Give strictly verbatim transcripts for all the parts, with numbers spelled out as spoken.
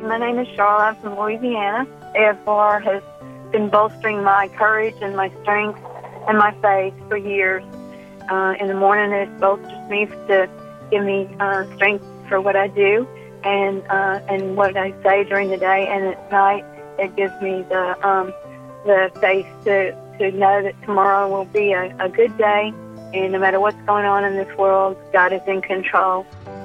My name is Charlotte. I'm from Louisiana. A F R has been bolstering my courage and my strength and my faith for years. Uh, in the morning, it bolsters me to give me uh, strength for what I do and uh, and what I say during the day. And at night, it gives me the um, the faith to, to know that tomorrow will be a, a good day. And no matter what's going on in this world, God is in control.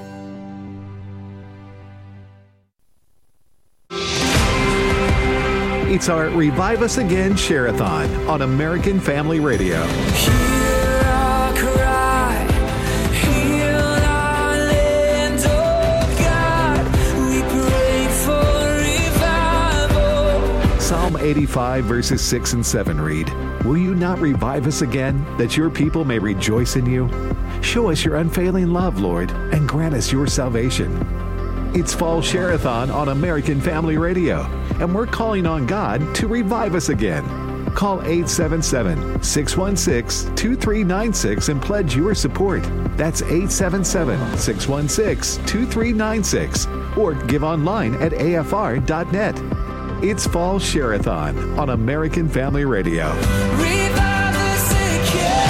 It's our Revive Us Again Share-a-thon on American Family Radio. Hear our cry, heal our land, oh God, we pray for revival. Psalm eighty-five, verses six and seven read, "Will you not revive us again, that your people may rejoice in you? Show us your unfailing love, Lord, and grant us your salvation." It's Fall Share-a-thon on American Family Radio, and we're calling on God to revive us again. Call eight seven seven, six one six, two three nine six and pledge your support. That's eight seven seven, six one six, two three nine six, or give online at A F R dot net. It's Fall Share-a-thon on American Family Radio. Revive us again.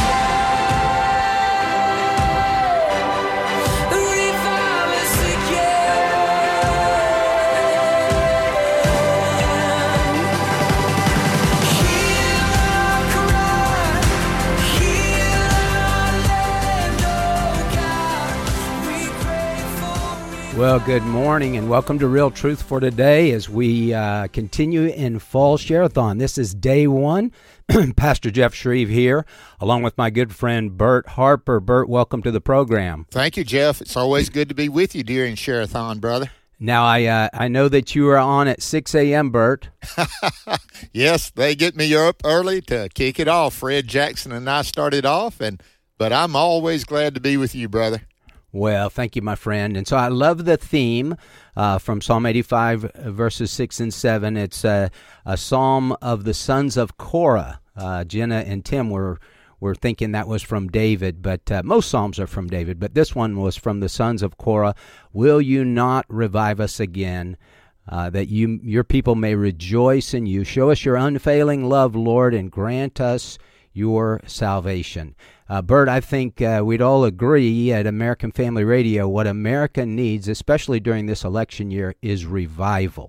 Revive us again. Heal our cry, heal our land, oh God, we pray for. Well, good morning and welcome to Real Truth for Today as we uh, continue in Fall Share-a-thon. This is day one. Pastor Jeff Shreve here, along with my good friend Bert Harper. Bert, welcome to the program. Thank you, Jeff. It's always good to be with you during Share-a-thon, brother. Now, I uh, I know that you are on at six a.m., Bert. Yes, they get me up early to kick it off. Fred Jackson and I started off, and but I'm always glad to be with you, brother. Well, thank you, my friend. And so I love the theme uh, from Psalm eighty-five, verses six and seven. It's a, a psalm of the sons of Korah. Uh, Jenna and Tim were, were thinking that was from David, but uh, most psalms are from David. But this one was from the sons of Korah. Will you not revive us again, uh, that you your people may rejoice in you? Show us your unfailing love, Lord, and grant us your salvation. Uh, Bert, I think uh, we'd all agree at American Family Radio what America needs, especially during this election year, is revival.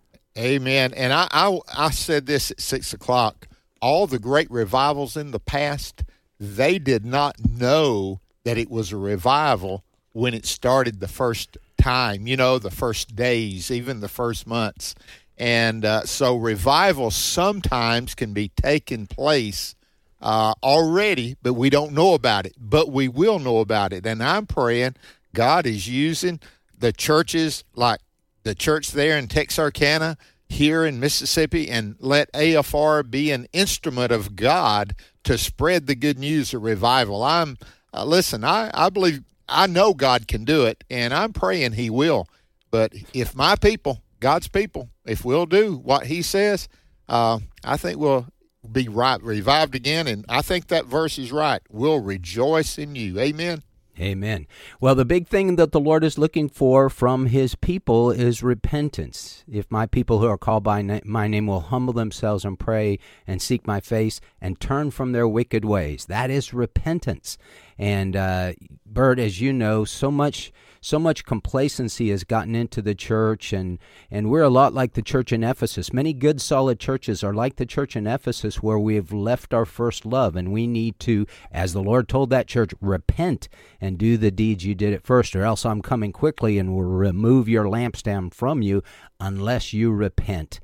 Amen. And I, I, I said this at six o'clock. All the great revivals in the past, they did not know that it was a revival when it started the first time, you know, the first days, even the first months. And uh, so revival sometimes can be taking place Uh, already, but we don't know about it, but we will know about it. And I'm praying God is using the churches like the church there in Texarkana, here in Mississippi, and let A F R be an instrument of God to spread the good news of revival. I'm, uh, listen, I, I believe, I know God can do it, and I'm praying he will. But if my people, God's people, if we'll do what he says, uh, I think we'll be right, revived again, and I think that verse is right. We'll rejoice in you. Amen. Amen. Well, the big thing that the Lord is looking for from his people is repentance. If my people who are called by na- my name will humble themselves and pray and seek my face and turn from their wicked ways, that is repentance. And uh, Bert, as you know, so much so much complacency has gotten into the church, and, and we're a lot like the church in Ephesus. Many good, solid churches are like the church in Ephesus, where we have left our first love, and we need to, as the Lord told that church, repent and do the deeds you did at first, or else I'm coming quickly and will remove your lampstand from you unless you repent.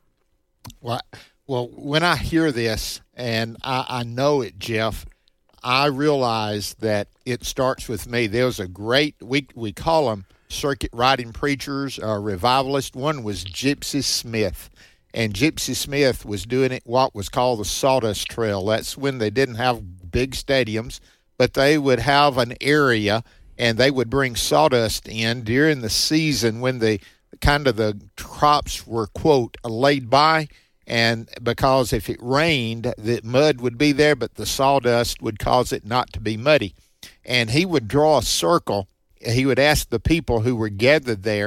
Well, well, when I hear this, and I, I know it, Jeff, I realize that it starts with me. There's a great, we we call them circuit riding preachers, uh, revivalists. One was Gypsy Smith, and Gypsy Smith was doing it what was called the Sawdust Trail. That's when they didn't have big stadiums, but they would have an area, and they would bring sawdust in during the season when the kind of the crops were, quote, laid by. And because if it rained, the mud would be there, but the sawdust would cause it not to be muddy. And he would draw a circle. He would ask the people who were gathered there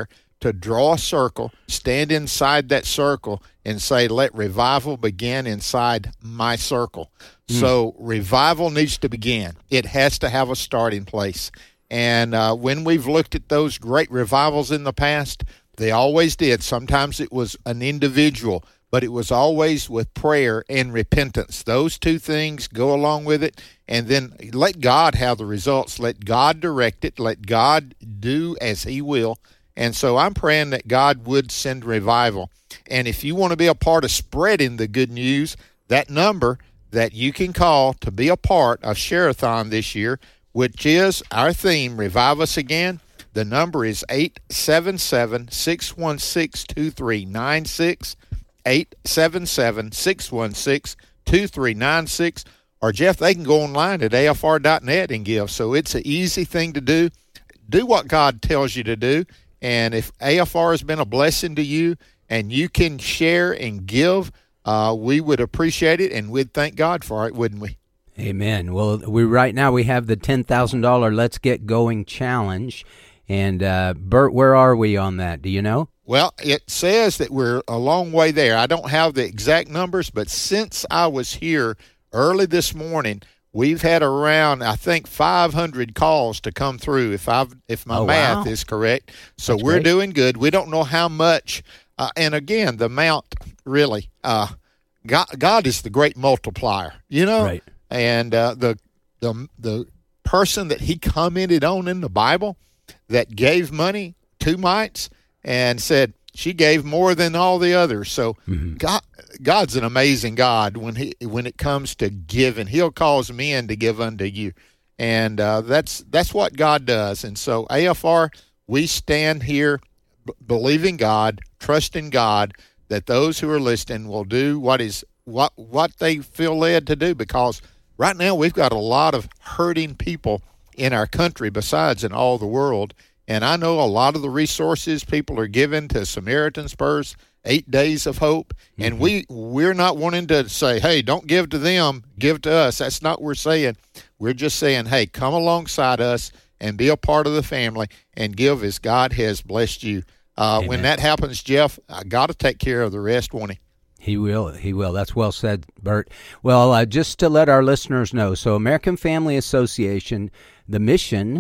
to draw a circle, stand inside that circle, and say, let revival begin inside my circle. Mm. So revival needs to begin. It has to have a starting place. And uh, when we've looked at those great revivals in the past, they always did. Sometimes it was an individual, but it was always with prayer and repentance. Those two things go along with it, and then let God have the results. Let God direct it. Let God do as he will. And so I'm praying that God would send revival. And if you want to be a part of spreading the good news, that number that you can call to be a part of Share-a-thon this year, which is our theme, Revive Us Again, the number is eight seven seven, six one six, two three nine six, eight seven seven, six one six, two three nine six, or Jeff, they can go online at A F R dot net and give. So it's an easy thing to do. Do what God tells you to do. And if A F R has been a blessing to you and you can share and give, uh, we would appreciate it, and we'd thank God for it, wouldn't we? Amen. Well, we right now we have the ten thousand dollars Let's Get Going Challenge. And, uh, Bert, where are we on that? Do you know? Well, it says that we're a long way there. I don't have the exact numbers, but since I was here early this morning, we've had around, I think, five hundred calls to come through, if I've if my oh, math wow. is correct. So That's we're great. doing good. We don't know how much. Uh, and, again, the amount, really, uh, God, God is the great multiplier, you know? Right. And uh, the the the person that he commented on in the Bible that gave money two mites and said she gave more than all the others. So mm-hmm. God, God's an amazing God when he when it comes to giving. He'll cause men to give unto you, and uh, that's that's what God does. And so A F R, we stand here b- believing God, trusting God that those who are listening will do what is what what they feel led to do, because right now we've got a lot of hurting people in our country besides in all the world. And I know a lot of the resources people are giving to Samaritan Spurs, eight days of hope. Mm-hmm. And we, we're not wanting to say, hey, don't give to them, give to us. That's not what we're saying. We're just saying, hey, come alongside us and be a part of the family and give as God has blessed you. Uh, when that happens, Jeff, I got to take care of the rest, won't he? He will. He will. That's well said, Bert. Well, uh, just to let our listeners know, so American Family Association, the mission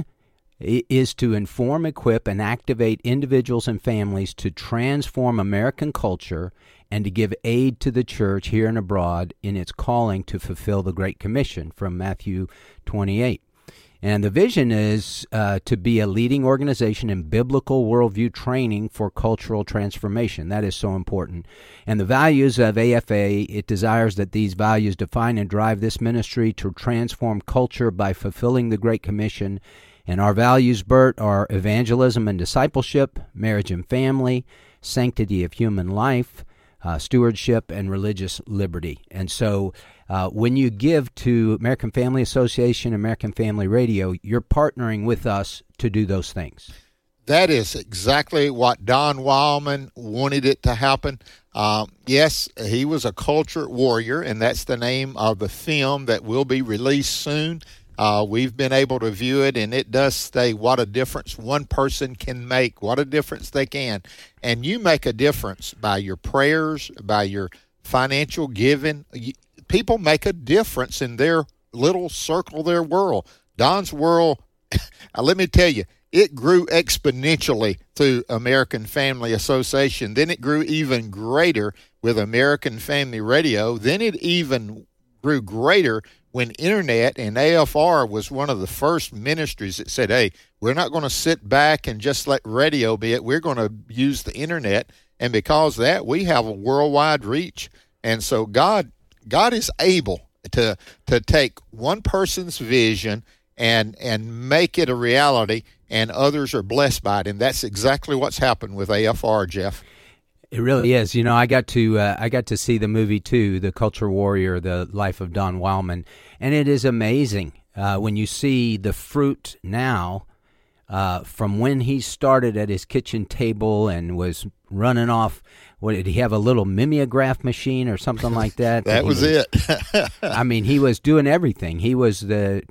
is to inform, equip, and activate individuals and families to transform American culture and to give aid to the church here and abroad in its calling to fulfill the Great Commission from Matthew twenty-eight. And the vision is uh, to be a leading organization in biblical worldview training for cultural transformation. That is so important. And the values of A F A, it desires that these values define and drive this ministry to transform culture by fulfilling the Great Commission. And our values, Bert, are evangelism and discipleship, marriage and family, sanctity of human life, uh, stewardship, and religious liberty. And so uh, when you give to American Family Association, American Family Radio, you're partnering with us to do those things. That is exactly what Don Wildman wanted it to happen. Um, yes, he was a culture warrior, and that's the name of the film that will be released soon. Uh, we've been able to view it, and it does say what a difference one person can make, what a difference they can. And you make a difference by your prayers, by your financial giving. You, people make a difference in their little circle, their world. Don's world, let me tell you, it grew exponentially through American Family Association. Then it grew even greater with American Family Radio. Then it even grew greater when Internet, and A F R was one of the first ministries that said, hey, we're not going to sit back and just let radio be it. We're going to use the Internet. And because of that, we have a worldwide reach. And so God God is able to to take one person's vision and and make it a reality, and others are blessed by it. And that's exactly what's happened with A F R, Jeff. It really is. You know, I got to uh, I got to see the movie too, The Culture Warrior, The Life of Don Wildman, and it is amazing uh, when you see the fruit now uh, from when he started at his kitchen table and was running off. What did he have, a little mimeograph machine or something like that? that, that was, was it. I mean, he was doing everything. He was the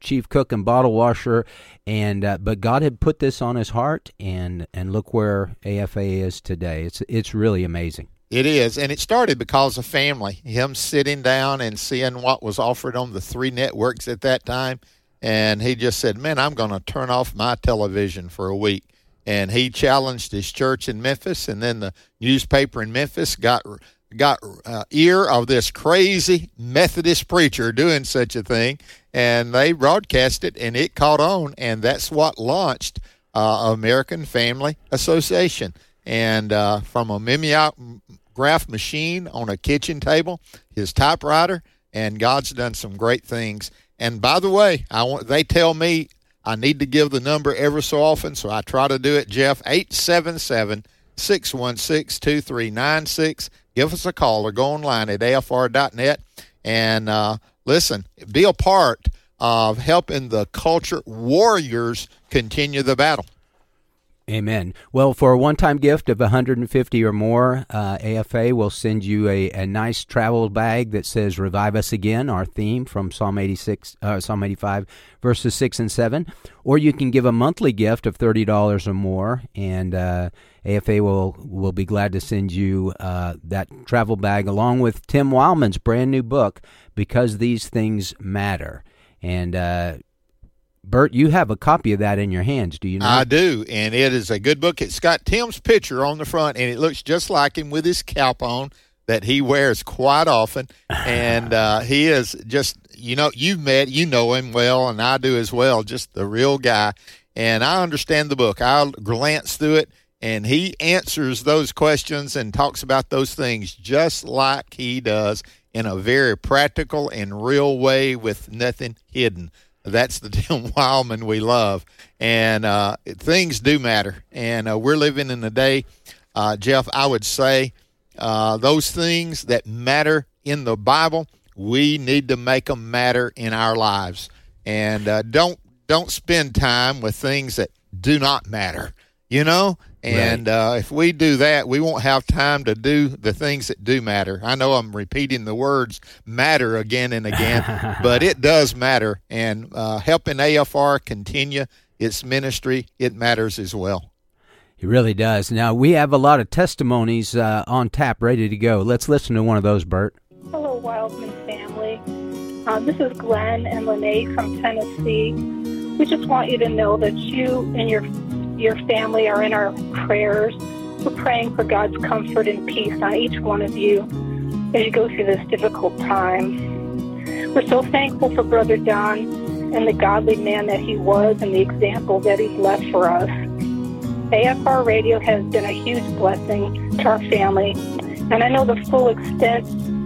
chief cook and bottle washer, and uh, but God had put this on his heart, and and look where A F A is today. It's it's really amazing. It is, and it started because of family. Him sitting down and seeing what was offered on the three networks at that time, and he just said, man, I'm going to turn off my television for a week. And he challenged his church in Memphis, and then the newspaper in Memphis got got uh, ear of this crazy Methodist preacher doing such a thing, and they broadcast it, and it caught on, and that's what launched uh, American Family Association. And uh, from a mimeograph machine on a kitchen table, his typewriter, and God's done some great things. And by the way, I want they tell me I need to give the number ever so often, so I try to do it, Jeff, eight seven seven, six one six, two three nine six. Give us a call or go online at A F R dot net. And uh, listen, be a part of helping the culture warriors continue the battle. Amen. Well, for a one-time gift of one hundred fifty or more, uh, A F A will send you a, a nice travel bag that says "Revive Us Again," our theme from Psalm eighty-six, uh, Psalm eighty-five, verses six and seven. Or you can give a monthly gift of thirty dollars or more, and uh, A F A will will be glad to send you uh, that travel bag along with Tim Wildman's brand new book, Because These Things Matter. And uh, Bert, you have a copy of that in your hands, do you know? I do, and it is a good book. It's got Tim's picture on the front, and it looks just like him with his cap on that he wears quite often. And uh, he is just, you know, you've met, you know him well, and I do as well, just the real guy. And I understand the book. I'll glance through it, and he answers those questions and talks about those things just like he does in a very practical and real way with nothing hidden. That's the Tim Wildman we love. And uh, things do matter. And uh, we're living in a day, uh, Jeff, I would say uh, those things that matter in the Bible, we need to make them matter in our lives. And uh, don't don't spend time with things that do not matter, you know? And Right. uh, if we do that, we won't have time to do the things that do matter. I know I'm repeating the words matter again and again, but it does matter. And uh, helping A F R continue its ministry, it matters as well. It really does. Now, we have a lot of testimonies uh, on tap ready to go. Let's listen to one of those, Bert. Hello, Wildman family. Uh, this is Glenn and Lene from Tennessee. We just want you to know that you and your your family are in our prayers. We're praying for God's comfort and peace on each one of you as you go through this difficult time. We're so thankful for Brother Don and the godly man that he was and the example that he's left for us. A F R Radio has been a huge blessing to our family, and I know the full extent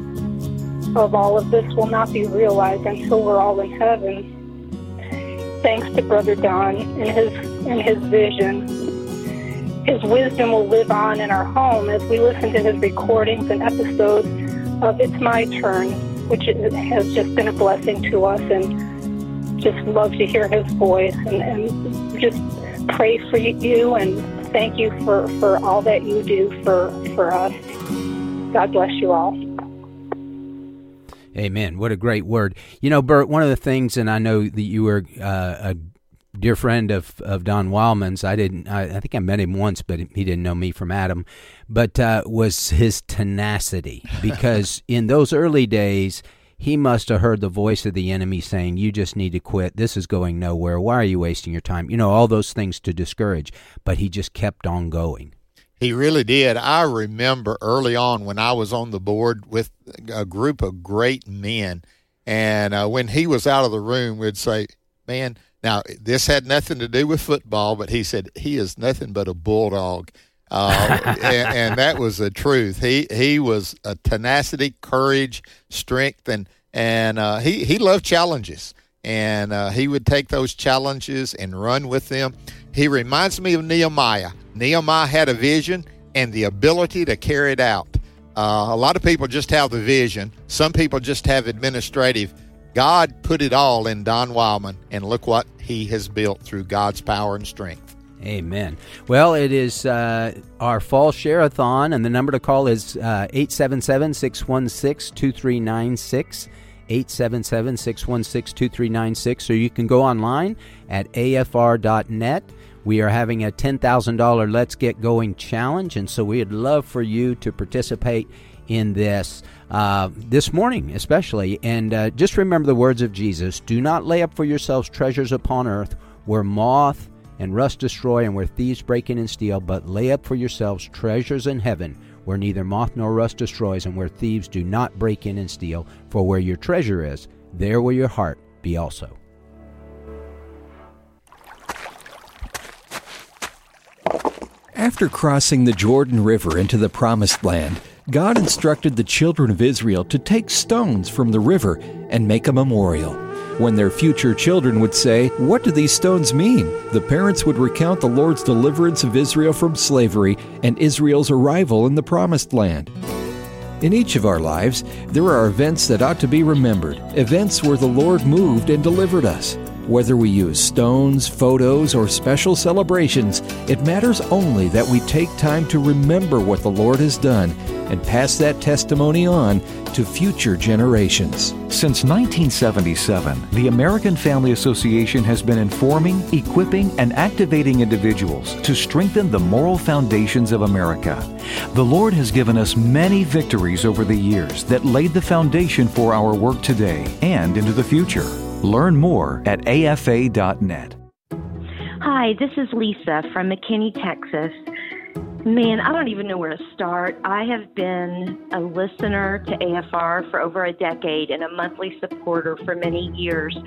of all of this will not be realized until we're all in heaven. Thanks to Brother Don and his and his vision. His wisdom will live on in our home as we listen to his recordings and episodes of It's My Turn, which is, has just been a blessing to us, and just love to hear his voice, and, and just pray for you and thank you for, for all that you do for, for us. God bless you all. Amen. What a great word. You know, Bert, one of the things, and I know that you were uh, a dear friend of, of Don Wildman's. I didn't, I, I think I met him once, but he didn't know me from Adam, but uh, was his tenacity. Because in those early days, he must have heard the voice of the enemy saying, you just need to quit. This is going nowhere. Why are you wasting your time? You know, all those things to discourage. But he just kept on going. He really did. I remember early on when I was on the board with a group of great men, and uh, when he was out of the room, we'd say, man, now this had nothing to do with football, but he said, he is nothing but a bulldog. Uh, and, and that was the truth. He he was a tenacity, courage, strength, and, and uh, he, he loved challenges. And uh, he would take those challenges and run with them. He reminds me of Nehemiah. Nehemiah had a vision and the ability to carry it out. Uh, a lot of people just have the vision. Some people just have administrative. God put it all in Don Wildman, and look what he has built through God's power and strength. Amen. Well, it is uh, our fall share-a-thon, and the number to call is uh, eight seven seven, six one six, two three nine six. eight seven seven, six one six, two three nine six, or you can go online at A F R dot net. We are having a ten thousand dollars Let's Get Going challenge, and so we'd love for you to participate in this uh, this morning especially. And uh, just remember the words of Jesus. Do not lay up for yourselves treasures upon earth where moth and rust destroy and where thieves break in and steal, but lay up for yourselves treasures in heaven where neither moth nor rust destroys and where thieves do not break in and steal. For where your treasure is, there will your heart be also. After crossing the Jordan River into the Promised Land, God instructed the children of Israel to take stones from the river and make a memorial. When their future children would say, "What do these stones mean?" the parents would recount the Lord's deliverance of Israel from slavery and Israel's arrival in the Promised Land. In each of our lives, there are events that ought to be remembered, events where the Lord moved and delivered us. Whether we use stones, photos, or special celebrations, it matters only that we take time to remember what the Lord has done and pass that testimony on to future generations. Since nineteen seventy-seven, the American Family Association has been informing, equipping, and activating individuals to strengthen the moral foundations of America. The Lord has given us many victories over the years that laid the foundation for our work today and into the future. Learn more at A F A dot net. Hi, this is Lisa from McKinney, Texas. Man, I don't even know where to start. I have been a listener to A F R for over a decade and a monthly supporter for many years.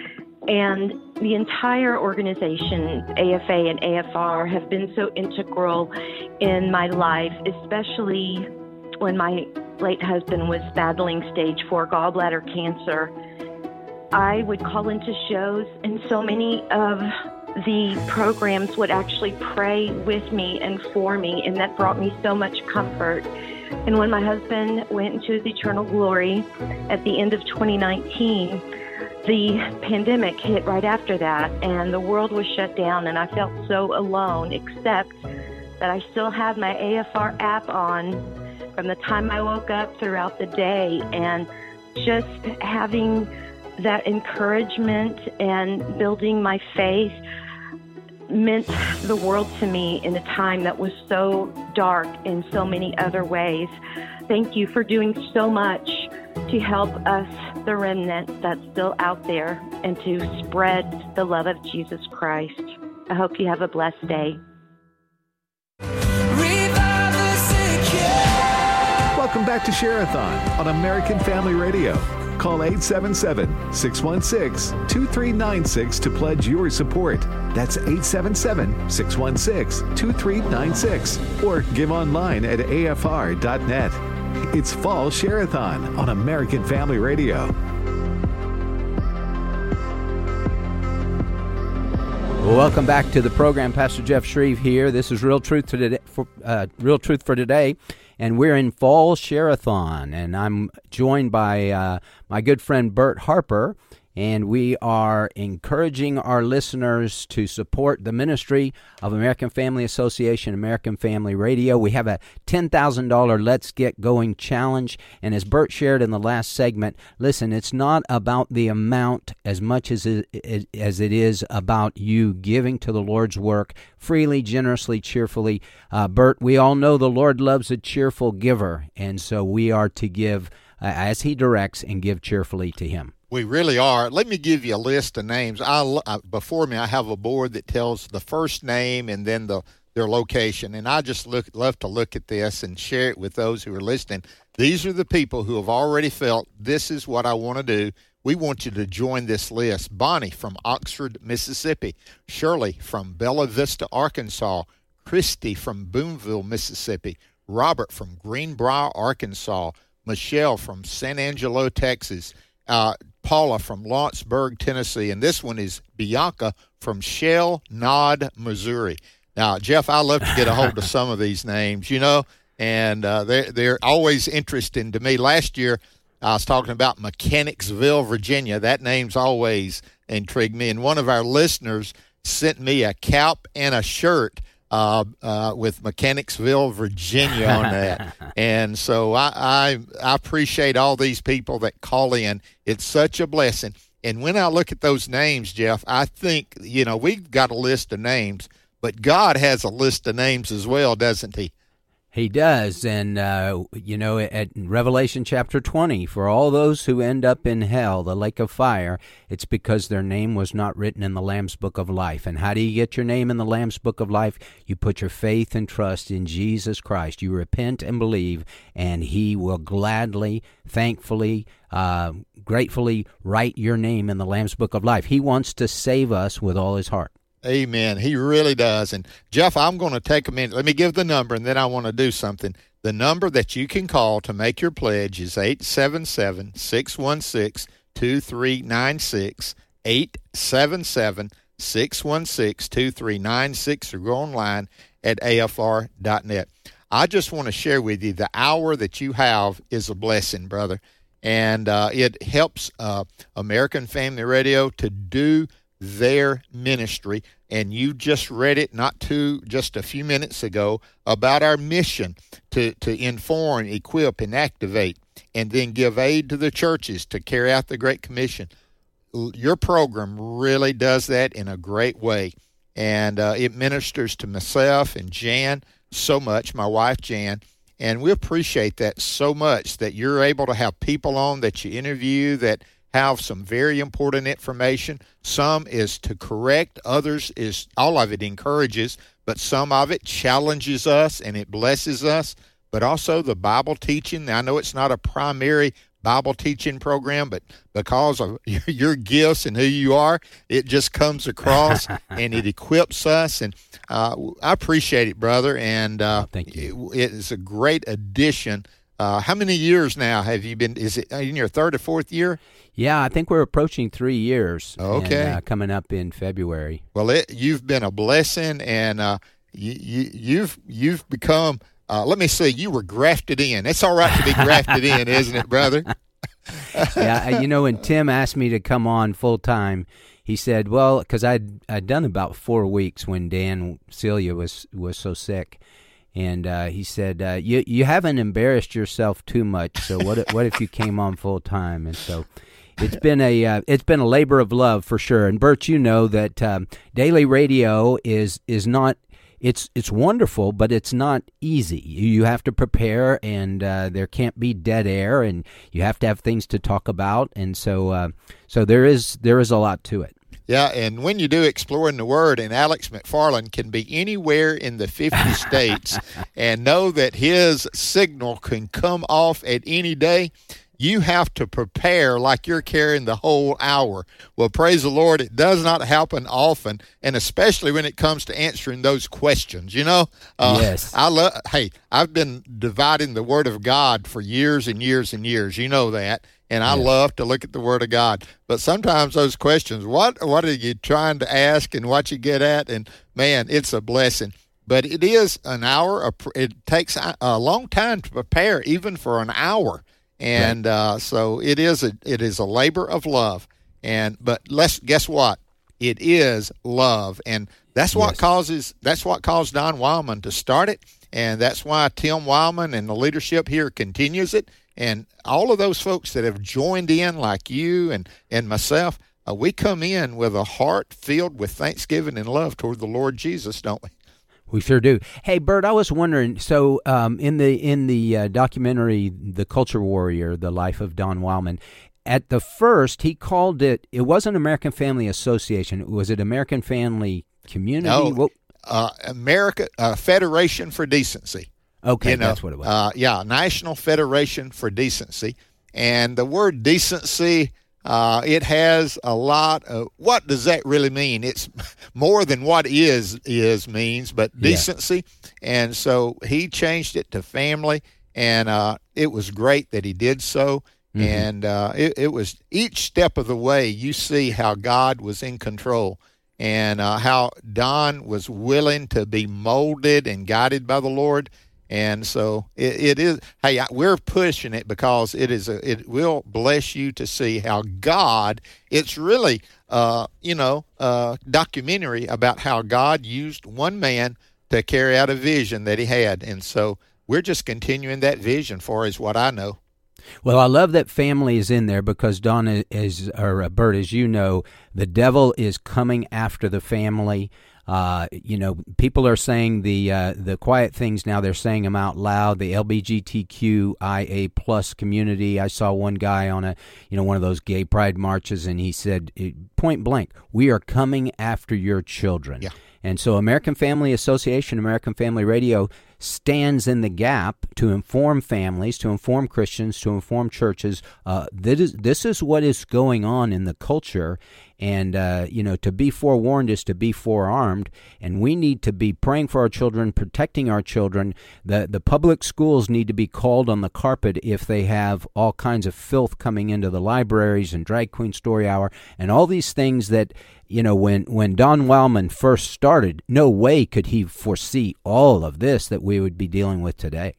And the entire organization, A F A and A F R, have been so integral in my life, especially when my late husband was battling stage four gallbladder cancer. I would call into shows, and so many of the programs would actually pray with me and for me, and that brought me so much comfort. And when my husband went into his eternal glory at the end of twenty nineteen, the pandemic hit right after that, and the world was shut down, and I felt so alone, except that I still had my A F R app on from the time I woke up throughout the day, and just having that encouragement and building my faith meant the world to me in a time that was so dark in so many other ways. Thank you for doing so much to help us, the remnant that's still out there, and to spread the love of Jesus Christ. I hope you have a blessed day. Welcome back to Share-a-thon on American Family Radio. Call eight seven seven, six one six, two three nine six to pledge your support. That's eight seven seven, six one six, two three nine six. Or give online at A F R dot net. It's Fall Share-a-thon on American Family Radio. Well, welcome back to the program. Pastor Jeff Shreve here. This is Real Truth for today. For, uh, Real Truth for today. And we're in Fall Share-a-thon, and I'm joined by uh, my good friend Bert Harper, and we are encouraging our listeners to support the ministry of American Family Association, American Family Radio. We have a ten thousand dollars Let's Get Going challenge, and as Bert shared in the last segment, listen, it's not about the amount as much as it, as it is about you giving to the Lord's work freely, generously, cheerfully. Uh, Bert, we all know the Lord loves a cheerful giver, and so we are to give uh, as He directs and give cheerfully to Him. We really are. Let me give you a list of names. I, uh, before me, I have a board that tells the first name and then the their location, and I just look love to look at this and share it with those who are listening. These are the people who have already felt, this is what I want to do. We want you to join this list. Bonnie from Oxford, Mississippi. Shirley from Bella Vista, Arkansas. Christy from Boonville, Mississippi. Robert from Greenbrier, Arkansas. Michelle from San Angelo, Texas. Uh, Paula from Lawrenceburg, Tennessee, and this one is Bianca from Shell Nod, Missouri. Now, Jeff, I love to get a hold of some of these names, you know, and uh, they're, they're always interesting to me. Last year, I was talking about Mechanicsville, Virginia. That name's always intrigued me, and one of our listeners sent me a cap and a shirt uh, uh, with Mechanicsville, Virginia on that. And so I, I I appreciate all these people that call in. It's such a blessing. And when I look at those names, Jeff, I think, you know, we've got a list of names, but God has a list of names as well, doesn't he? He does. And, uh, you know, at Revelation chapter twenty, for all those who end up in hell, the lake of fire, it's because their name was not written in the Lamb's Book of Life. And how do you get your name in the Lamb's Book of Life? You put your faith and trust in Jesus Christ. You repent and believe, and he will gladly, thankfully, uh, gratefully write your name in the Lamb's Book of Life. He wants to save us with all his heart. Amen. He really does. And, Jeff, I'm going to take a minute. Let me give the number, and then I want to do something. The number that you can call to make your pledge is eight seven seven, six one six, two three nine six, eight seven seven, six one six, two three nine six, or go online at A F R dot net. I just want to share with you the hour that you have is a blessing, brother. And uh, it helps uh, American Family Radio to do their ministry, and you just read it not too just a few minutes ago about our mission to to inform, equip, and activate, and then give aid to the churches to carry out the Great Commission. Your program really does that in a great way, and uh, it ministers to myself and Jan so much, my wife Jan, and we appreciate that so much that you're able to have people on that you interview that have some very important information. Some is to correct, others is, all of it encourages, but some of it challenges us and it blesses us. But also the Bible teaching. I know it's not a primary Bible teaching program, but because of your gifts and who you are, it just comes across and it equips us. And uh, I appreciate it, brother. And uh, oh, thank you. It, it is a great addition. Uh, how many years now have you been? Is it in your third or fourth year? Yeah, I think we're approaching three years. Okay, and, uh, coming up in February. Well, it, you've been a blessing, and uh, you, you, you've you've become. Uh, let me say, you were grafted in. It's all right to be grafted in, isn't it, brother? Yeah, you know, when Tim asked me to come on full time, he said, "Well, because I'd I'd done about four weeks when Dan Celia was was so sick." And uh, he said, uh, "You you haven't embarrassed yourself too much. So what if, what if you came on full time?" And so it's been a uh, it's been a labor of love for sure. And Bert, you know that um, daily radio is is not it's it's wonderful, but it's not easy. You have to prepare, and uh, there can't be dead air, and you have to have things to talk about. And so uh, so there is there is a lot to it. Yeah, and when you do Exploring the Word, and Alex McFarland can be anywhere in the fifty states and know that his signal can come off at any day, you have to prepare like you're carrying the whole hour. Well, praise the Lord, it does not happen often, and especially when it comes to answering those questions, you know? Uh, yes. I love. Hey, I've been dividing the Word of God for years and years and years. You know that. And I yes. love to look at the Word of God. But sometimes those questions, what what are you trying to ask and what you get at? And, man, it's a blessing. But it is an hour. It takes a long time to prepare, even for an hour. And right. uh, so it is a it is a labor of love. And but let's guess what? It is love. And that's what yes. causes that's what caused Don Wildman to start it. And that's why Tim Wildman and the leadership here continues it. And all of those folks that have joined in, like you and, and myself, uh, we come in with a heart filled with thanksgiving and love toward the Lord Jesus, don't we? We sure do. Hey, Bert, I was wondering, so um, in the in the uh, documentary, The Culture Warrior, The Life of Don Wildman, at the first, he called it, it wasn't American Family Association. Was it American Family Community? No, what? Uh, America uh, Federation for Decency. Okay, you know, that's what it was. Uh, yeah, National Federation for Decency. And the word decency, uh, it has a lot of, what does that really mean? It's more than what is is means, but decency. Yeah. And so he changed it to family, and uh, it was great that he did so. Mm-hmm. And uh, it, it was each step of the way, you see how God was in control. And uh, how Don was willing to be molded and guided by the Lord. And so it, it is, hey, we're pushing it because it is a, it will bless you to see how God, it's really, uh, you know, a documentary about how God used one man to carry out a vision that he had. And so we're just continuing that vision for as what I know. Well, I love that family is in there because, Don, is, or uh, Bert, as you know, the devil is coming after the family. Uh, you know, people are saying the uh, the quiet things now, they're saying them out loud. The L G B T Q I A plus community. I saw one guy on a, you know, one of those gay pride marches, and he said, point blank, we are coming after your children. Yeah. And so American Family Association, American Family Radio stands in the gap to inform families, to inform Christians, to inform churches. Uh, this is, this is what is going on in the culture. And, uh, you know, to be forewarned is to be forearmed. And we need to be praying for our children, protecting our children. The, the public schools need to be called on the carpet if they have all kinds of filth coming into the libraries and Drag Queen Story Hour and all these things that, you know, when, when Don Wildman first started, no way could he foresee all of this that we would be dealing with today.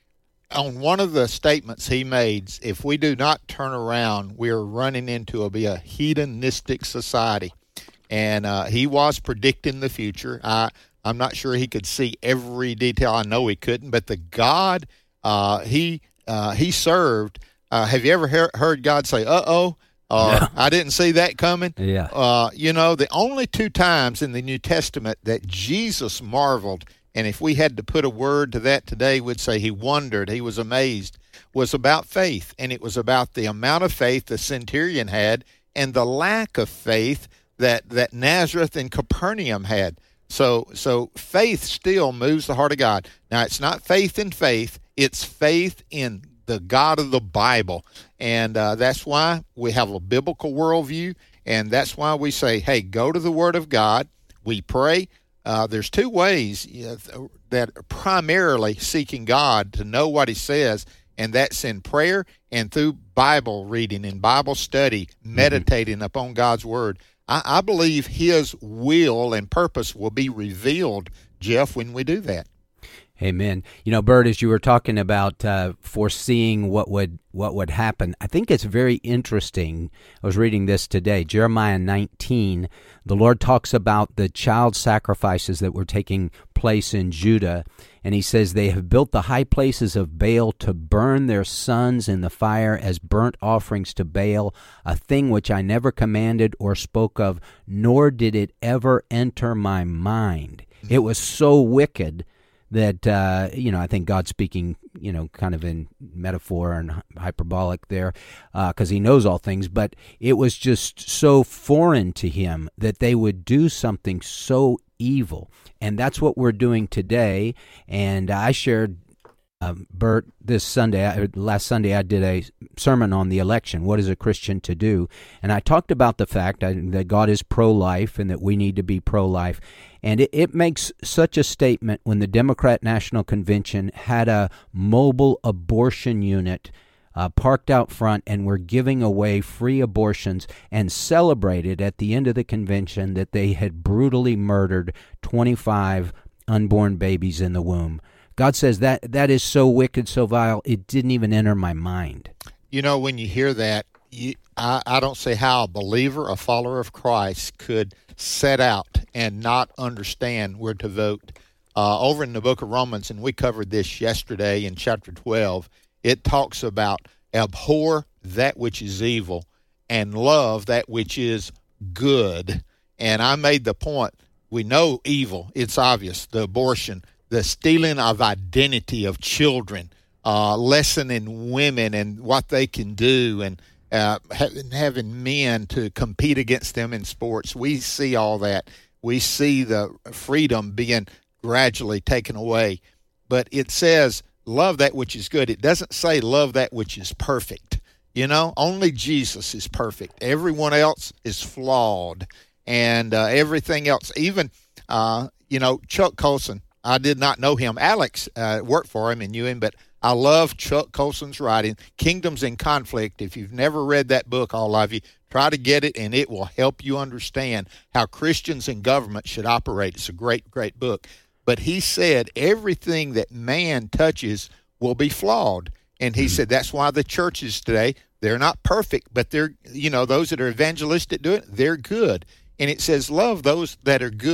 On one of the statements he made, if we do not turn around, we're running into a, be a hedonistic society. And uh, he was predicting the future. I, I'm not sure he could see every detail. I know he couldn't. But the God uh, he uh, he served, uh, have you ever he- heard God say, uh-oh? Uh, yeah. I didn't see that coming. Yeah. Uh, you know, the only two times in the New Testament that Jesus marveled, and if we had to put a word to that today, we'd say he wondered, he was amazed, was about faith. And it was about the amount of faith the centurion had and the lack of faith that, that Nazareth and Capernaum had. So, so faith still moves the heart of God. Now, it's not faith in faith. It's faith in the God of the Bible. And uh, that's why we have a biblical worldview. And that's why we say, hey, go to the Word of God. We pray. Uh, there's two ways you know, that are primarily seeking God to know what he says, and that's in prayer and through Bible reading and Bible study, meditating mm-hmm. upon God's Word. I, I believe his will and purpose will be revealed, Jeff, when we do that. Amen. You know, Bert, as you were talking about uh, foreseeing what would what would happen, I think it's very interesting. I was reading this today, Jeremiah nineteen. The Lord talks about the child sacrifices that were taking place in Judah, and he says, they have built the high places of Baal to burn their sons in the fire as burnt offerings to Baal, a thing which I never commanded or spoke of, nor did it ever enter my mind. It was so wicked that, uh, you know, I think God's speaking, you know, kind of in metaphor and hyperbolic there, because uh, he knows all things, but it was just so foreign to him that they would do something so evil. And that's what we're doing today. And I shared, um, Bert, this Sunday, last Sunday, I did a sermon on the election. What is a Christian to do? And I talked about the fact that God is pro-life and that we need to be pro-life. And it, it makes such a statement when the Democrat National Convention had a mobile abortion unit uh, parked out front and were giving away free abortions and celebrated at the end of the convention that they had brutally murdered twenty-five unborn babies in the womb. God says that that is so wicked, so vile, it didn't even enter my mind. You know, when you hear that, you, I, I don't see how a believer, a follower of Christ, could set out and not understand where to vote. Uh, over in the book of Romans, and we covered this yesterday in chapter twelve, it talks about abhor that which is evil and love that which is good. And I made the point, we know evil, it's obvious, the abortion, the stealing of identity of children, uh, lessening women and what they can do, and uh, having, having men to compete against them in sports. We see all that. We see the freedom being gradually taken away. But it says, love that which is good. It doesn't say love that which is perfect. You know, only Jesus is perfect. Everyone else is flawed. And uh, everything else, even, uh, you know, Chuck Colson, I did not know him. Alex uh, worked for him and knew him, but I love Chuck Colson's writing, Kingdoms in Conflict. If you've never read that book, all of you, try to get it, and it will help you understand how Christians and government should operate. It's a great, great book. But he said everything that man touches will be flawed. And he mm-hmm. said that's why the churches today, they're not perfect, but they're, you know, those that are evangelistic do it, they're good. And it says love those that are good.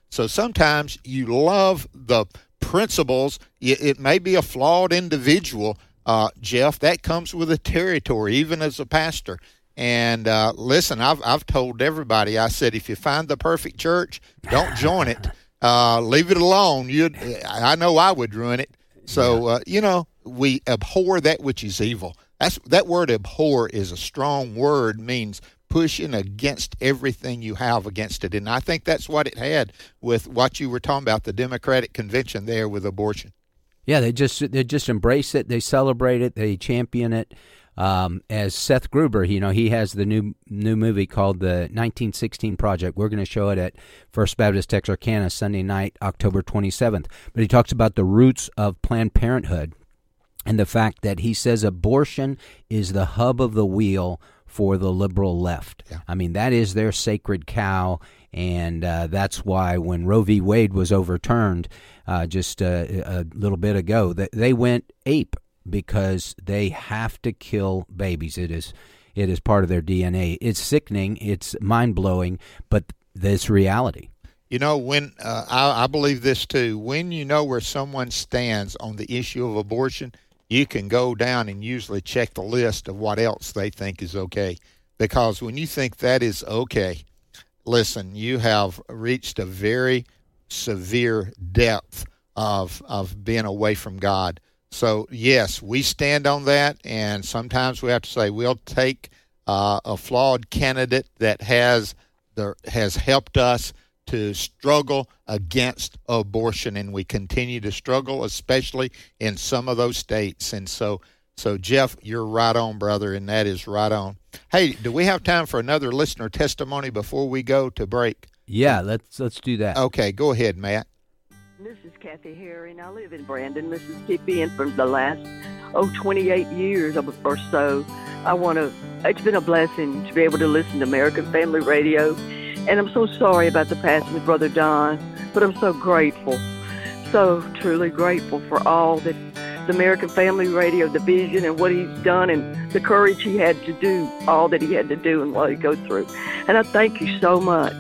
So sometimes you love the principles. It, it may be a flawed individual, uh, Jeff. That comes with the territory, even as a pastor. And uh, listen, I've I've told everybody. I said, if you find the perfect church, don't join it. Uh, leave it alone. You, I know I would ruin it. So uh, you know, we abhor that which is evil. That's that word abhor is a strong word. Means pushing against everything you have against it. And I think that's what it had with what you were talking about, the Democratic convention there with abortion. Yeah, they just they just embrace it. They celebrate it. They champion it. Um, as Seth Gruber, you know, he has the new new movie called the nineteen sixteen Project. We're going to show it at First Baptist Texarkana Sunday night, October twenty-seventh. But he talks about the roots of Planned Parenthood and the fact that he says abortion is the hub of the wheel for the liberal left. Yeah. I mean, that is their sacred cow, and uh, that's why when Roe v. Wade was overturned uh, just uh, a little bit ago, that they went ape because they have to kill babies. It is, it is part of their D N A. It's sickening. It's mind-blowing, but this reality. You know, when uh, I, I believe this too, when you know where someone stands on the issue of abortion, you can go down and usually check the list of what else they think is okay. Because when you think that is okay, listen, you have reached a very severe depth of of being away from God. So, yes, we stand on that, and sometimes we have to say we'll take uh, a flawed candidate that has the has helped us to struggle against abortion, and we continue to struggle, especially in some of those states. And so, so Jeff, you're right on, brother, and that is right on. Hey, do we have time for another listener testimony before we go to break? Yeah, let's let's do that. Okay, go ahead, Matt. This is Kathy Herring. I live in Brandon, Mississippi, and for the last, oh, twenty-eight years or so, I want to, it's been a blessing to be able to listen to American Family Radio. And I'm so sorry about the passing of Brother Don, but I'm so grateful, so truly grateful for all that the American Family Radio, the vision and what he's done and the courage he had to do, all that he had to do and what he goes through. And I thank you so much.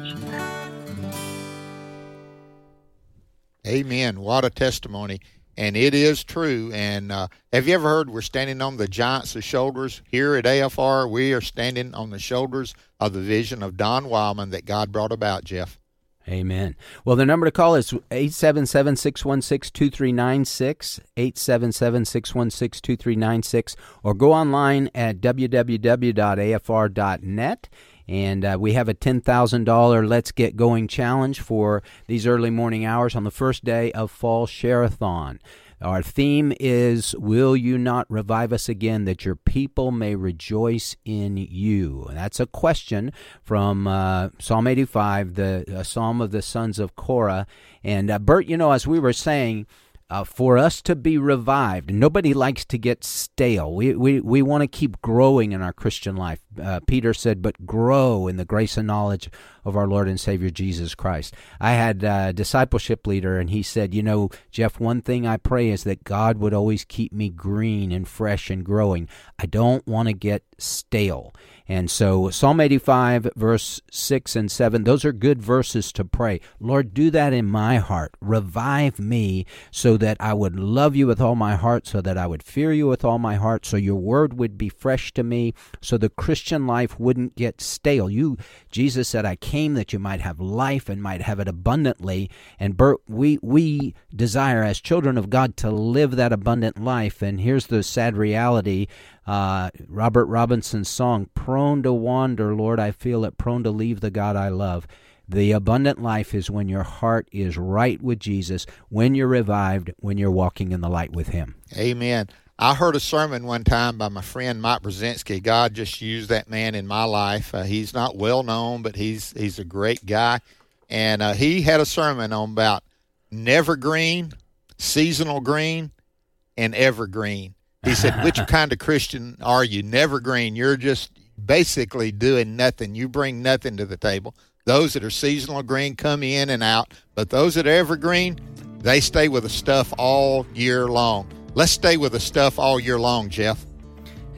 Amen. What a testimony. And it is true. And uh, have you ever heard we're standing on the giants' shoulders? Here at A F R, we are standing on the shoulders of the vision of Don Wildman that God brought about, Jeff. Amen. Well, the number to call is eight seven seven, six one six, two three nine six, eight seven seven, six one six, two three nine six, or go online at w w w dot a f r dot net. And uh, we have a ten thousand dollars Let's Get Going challenge for these early morning hours on the first day of Fall Share-a-thon. Our theme is, will you not revive us again, that your people may rejoice in you? And that's a question from uh, Psalm eighty-five, the uh, Psalm of the sons of Korah. And uh, Bert, you know, as we were saying, Uh, for us to be revived, nobody likes to get stale. We we, we want to keep growing in our Christian life. Uh, Peter said, but grow in the grace and knowledge of our Lord and Savior Jesus Christ. I had a discipleship leader, and he said, you know, Jeff, one thing I pray is that God would always keep me green and fresh and growing. I don't want to get stale. And so Psalm eighty-five, verse six and seven, those are good verses to pray. Lord, do that in my heart. Revive me so that I would love you with all my heart, so that I would fear you with all my heart, so your word would be fresh to me, so the Christian life wouldn't get stale. You, Jesus said, I came that you might have life and might have it abundantly. And Bert, we, we desire as children of God to live that abundant life. And here's the sad reality. Uh, Robert Robinson's song, prone to wander, Lord, I feel it, prone to leave the God I love. The abundant life is when your heart is right with Jesus, when you're revived, when you're walking in the light with him. Amen. I heard a sermon one time by my friend Mike Brzezinski. God just used that man in my life. Uh, he's not well known, but he's he's a great guy. And uh, he had a sermon on about never green, seasonal green, and evergreen. He said, which kind of Christian are you? Never green. You're just basically doing nothing. You bring nothing to the table. Those that are seasonal green come in and out, but those that are evergreen, they stay with the stuff all year long. Let's stay with the stuff all year long, Jeff.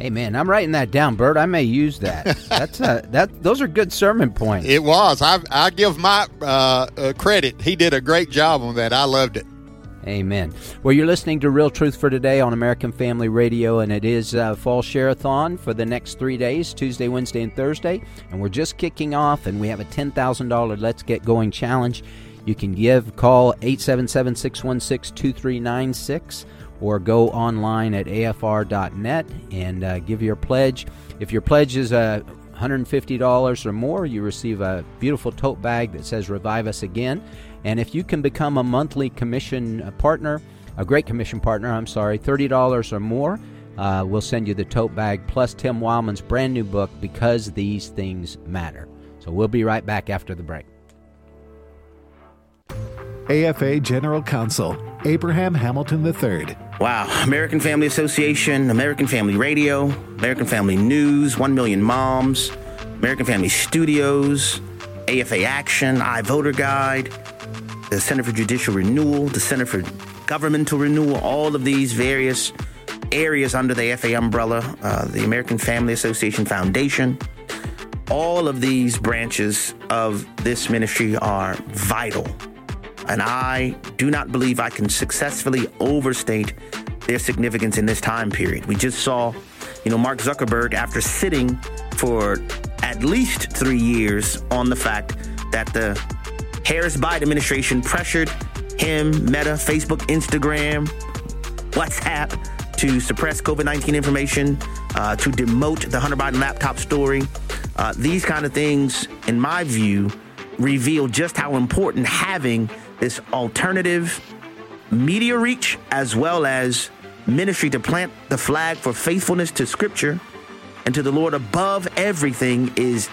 Amen. I'm writing that down, Bert. I may use that. That's uh, that. Those are good sermon points. It was. I I give my uh, uh, credit. He did a great job on that. I loved it. Amen. Well, you're listening to Real Truth for Today on American Family Radio, and it is uh, Fall Share-a-thon for the next three days, Tuesday, Wednesday, and Thursday. And we're just kicking off, and we have a ten thousand dollars Let's Get Going challenge. You can give, call eight seven seven, six one six, two three nine six, or go online at A F R dot net and uh, give your pledge. If your pledge is uh, one hundred fifty dollars or more, you receive a beautiful tote bag that says Revive Us Again. And if you can become a monthly commission partner, a Great Commission partner, I'm sorry, thirty dollars or more, uh, we'll send you the tote bag plus Tim Wildman's brand new book, Because These Things Matter. So we'll be right back after the break. A F A General Counsel, Abraham Hamilton the third. Wow. American Family Association, American Family Radio, American Family News, One Million Moms, American Family Studios, A F A Action, iVoter Guide, the Center for Judicial Renewal, the Center for Governmental Renewal, all of these various areas under the A F A umbrella, uh, the American Family Association Foundation, all of these branches of this ministry are vital. And I do not believe I can successfully overstate their significance in this time period. We just saw, you know, Mark Zuckerberg, after sitting for at least three years on the fact that the Harris-Biden administration pressured him, Meta, Facebook, Instagram, WhatsApp to suppress COVID nineteen information, uh, to demote the Hunter Biden laptop story. Uh, these kind of things, in my view, reveal just how important having this alternative media reach as well as ministry to plant the flag for faithfulness to Scripture and to the Lord above everything is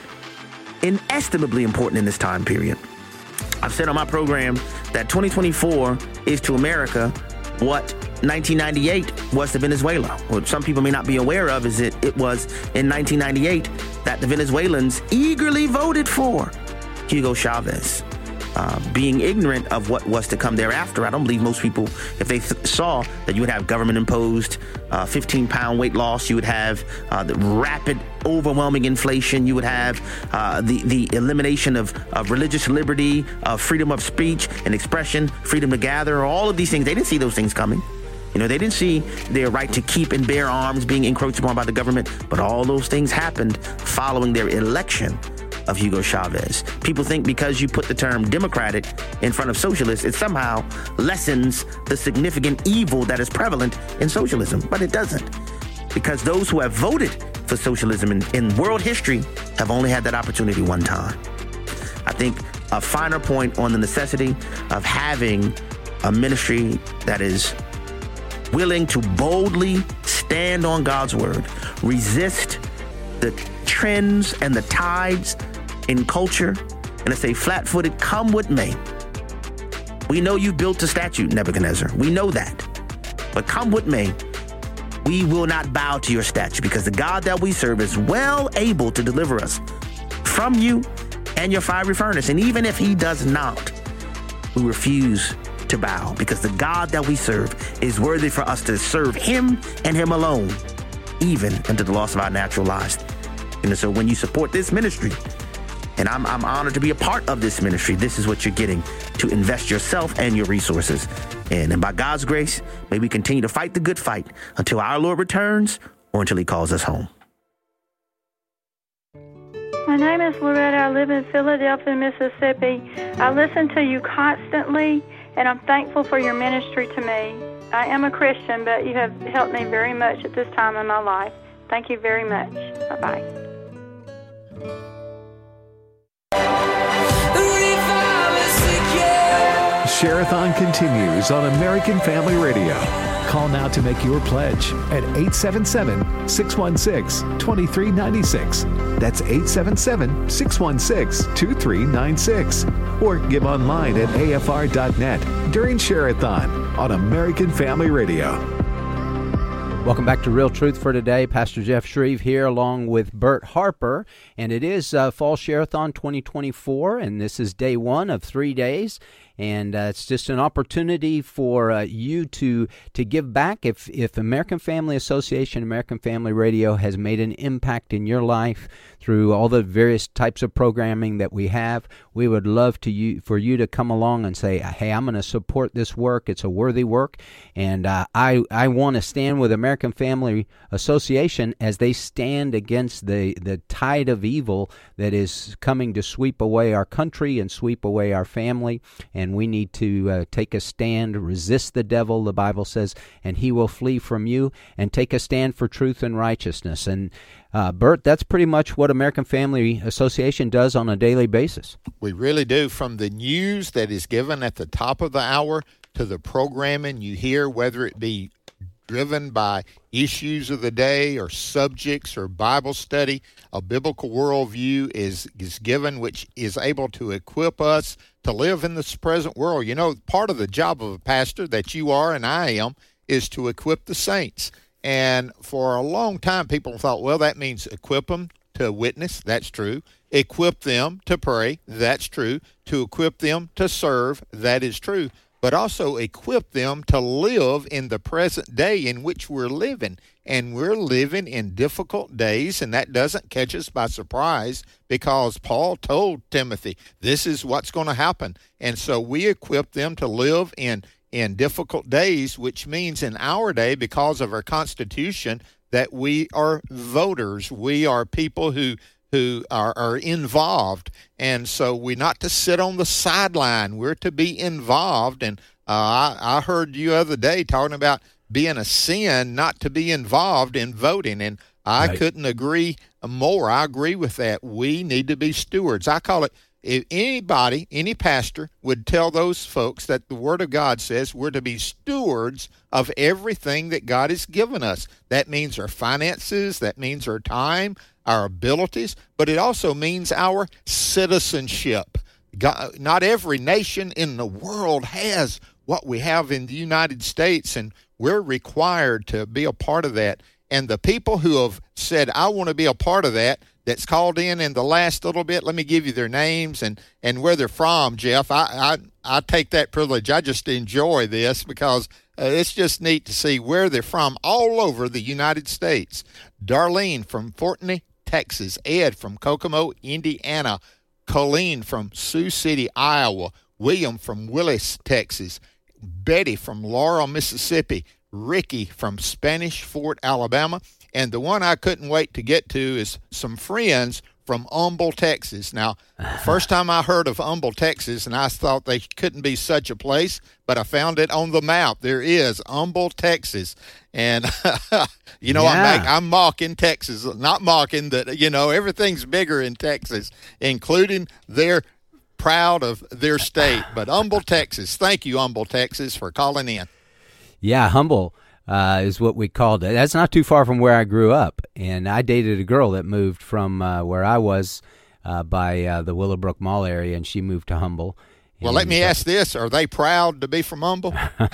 inestimably important in this time period. I've said on my program that twenty twenty-four is to America what nineteen ninety-eight was to Venezuela. What some people may not be aware of is that it was in nineteen ninety-eight that the Venezuelans eagerly voted for Hugo Chavez. Uh, being ignorant of what was to come thereafter, I don't believe most people, if they th- saw that you would have government-imposed uh, fifteen-pound weight loss, you would have uh, the rapid, overwhelming inflation, you would have uh, the, the elimination of, of religious liberty, uh, freedom of speech and expression, freedom to gather, all of these things. They didn't see those things coming. You know, they didn't see their right to keep and bear arms being encroached upon by the government, but all those things happened following their election of Hugo Chavez. People think because you put the term Democratic in front of socialist, it somehow lessens the significant evil that is prevalent in socialism, but it doesn't. Because those who have voted for socialism in, in world history have only had that opportunity one time. I think a finer point on the necessity of having a ministry that is willing to boldly stand on God's word, resist the trends and the tides in culture, and to say flat-footed, come what may. We know you built a statue, Nebuchadnezzar. We know that. But come what may, we will not bow to your statue, because the God that we serve is well able to deliver us from you and your fiery furnace. And even if he does not, we refuse to bow, because the God that we serve is worthy for us to serve him and him alone, even unto the loss of our natural lives. And so when you support this ministry, and I'm, I'm honored to be a part of this ministry, this is what you're getting to invest yourself and your resources in. And by God's grace, may we continue to fight the good fight until our Lord returns or until he calls us home. My name is Loretta. I live in Philadelphia, Mississippi. I listen to you constantly, and I'm thankful for your ministry to me. I am a Christian, but you have helped me very much at this time in my life. Thank you very much. Bye-bye. Share-a-thon continues on American Family Radio. Call now to make your pledge at eight seven seven, six one six, two three nine six. That's eight seven seven, six one six, two three nine six. Or give online at A F R dot net during Share-a-thon on American Family Radio. Welcome back to Real Truth for Today. Pastor Jeff Shreve here along with Bert Harper. And it is uh, Fall Share-a-thon twenty twenty-four, and this is day one of three days. And uh, it's just an opportunity for uh, you to to give back. If if American Family Association, American Family Radio has made an impact in your life through all the various types of programming that we have, we would love to you for you to come along and say, hey, I'm going to support this work. It's a worthy work, and uh, I I want to stand with American Family Association as they stand against the the tide of evil that is coming to sweep away our country and sweep away our family. And we need to uh, take a stand, resist the devil, the Bible says, and he will flee from you, and take a stand for truth and righteousness. And uh, Bert, that's pretty much what American Family Association does on a daily basis. We really do. From the news that is given at the top of the hour to the programming you hear, whether it be driven by issues of the day or subjects or Bible study, a biblical worldview is, is given, which is able to equip us to live in this present world. You know, part of the job of a pastor that you are and I am is to equip the saints. And for a long time, people thought, well, that means equip them to witness. That's true. Equip them to pray. That's true. To equip them to serve. That is true. But also equip them to live in the present day in which we're living. And we're living in difficult days, and that doesn't catch us by surprise because Paul told Timothy, this is what's going to happen. And so we equip them to live in, in difficult days, which means in our day, because of our Constitution, that we are voters. We are people who who are, are involved. And so we're not to sit on the sideline. We're to be involved. And uh, I, I heard you other day talking about being a sin not to be involved in voting. And I right. couldn't agree more. I agree with that. We need to be stewards. I call it, if anybody, any pastor would tell those folks that the Word of God says we're to be stewards of everything that God has given us. That means our finances, that means our time, our abilities, but it also means our citizenship. God, not every nation in the world has what we have in the United States, and we're required to be a part of that. And the people who have said, I want to be a part of that, that's called in in the last little bit, let me give you their names and, and where they're from, Jeff. I, I, I take that privilege. I just enjoy this because uh, it's just neat to see where they're from all over the United States. Darlene from Fortney, Texas. Ed from Kokomo, Indiana. Colleen from Sioux City, Iowa. William from Willis, Texas. Betty from Laurel, Mississippi. Ricky from Spanish Fort, Alabama. And the one I couldn't wait to get to is some friends from Humble, Texas. Now, the first time I heard of Humble, Texas, and I thought they couldn't be such a place, but I found it on the map. There is Humble, Texas. And, you know, yeah. I'm, I'm mocking Texas, not mocking that, you know, everything's bigger in Texas, including they're proud of their state. But Humble, Texas, thank you, Humble, Texas, for calling in. Yeah, Humble. Uh, is what we called it. That's not too far from where I grew up, and I dated a girl that moved from uh, where I was uh, by uh, the Willowbrook Mall area, and she moved to Humble. Well, let me ask this: are they proud to be from Humble?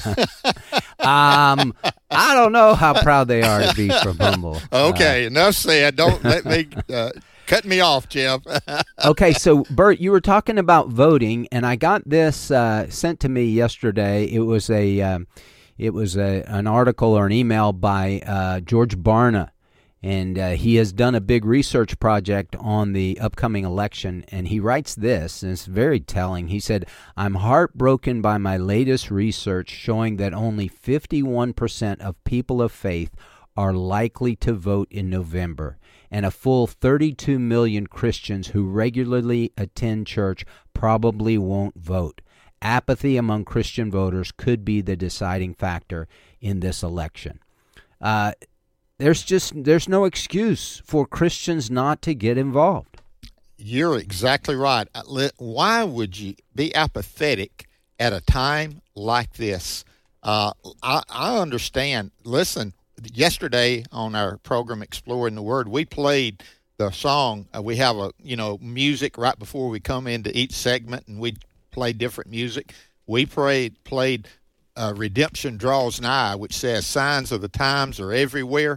um, I don't know how proud they are to be from Humble. Okay, uh, enough said. Don't let me uh, cut me off, Jeff. Okay, so Bert, you were talking about voting, and I got this uh, sent to me yesterday. It was a um, It was a, an article or an email by uh, George Barna, and uh, he has done a big research project on the upcoming election, and he writes this, and it's very telling. He said, I'm heartbroken by my latest research showing that only fifty-one percent of people of faith are likely to vote in November, and a full thirty-two million Christians who regularly attend church probably won't vote. Apathy among Christian voters could be the deciding factor in this election. Uh, there's just there's no excuse for Christians not to get involved. You're exactly right. Why would you be apathetic at a time like this? Uh, I, I understand. Listen, yesterday on our program Exploring the Word, we played the song. Uh, we have a you know music right before we come into each segment, and we play different music. We prayed, played uh, Redemption Draws Nigh, which says signs of the times are everywhere.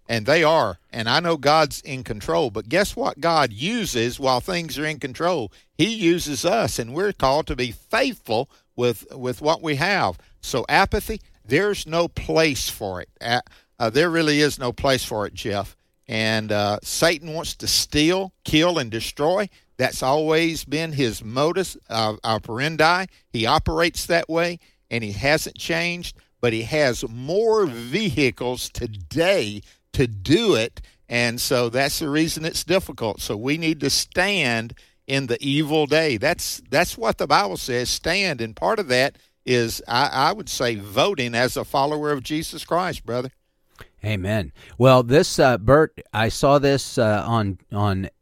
And they are. And I know God's in control. But guess what God uses while things are in control? He uses us, and we're called to be faithful with with what we have. So apathy, there's no place for it. Uh, uh, there really is no place for it, Jeff. And uh, Satan wants to steal, kill, and destroy. That's always been his modus uh, operandi. He operates that way, and he hasn't changed. But he has more vehicles today to do it, and so that's the reason it's difficult. So we need to stand in the evil day. That's that's what the Bible says, stand, and part of that is, I, I would say, voting as a follower of Jesus Christ, brother. Amen. Well, this, uh, Bert, I saw this uh, on on